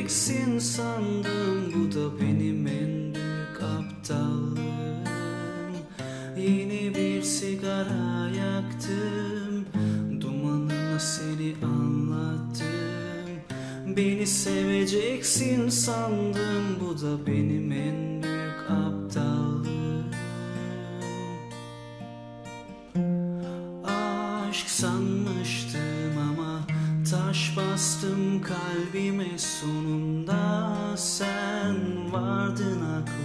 seveceksin sandım, bu da benim en büyük aptallığım. Yine bir sigara yaktım, dumanına seni anlattım. Beni seveceksin sandım, bu da benim en büyük aptallığım. Aşk sanmıştım ama taş bastım kalbime, sonunda sen vardın aklıma.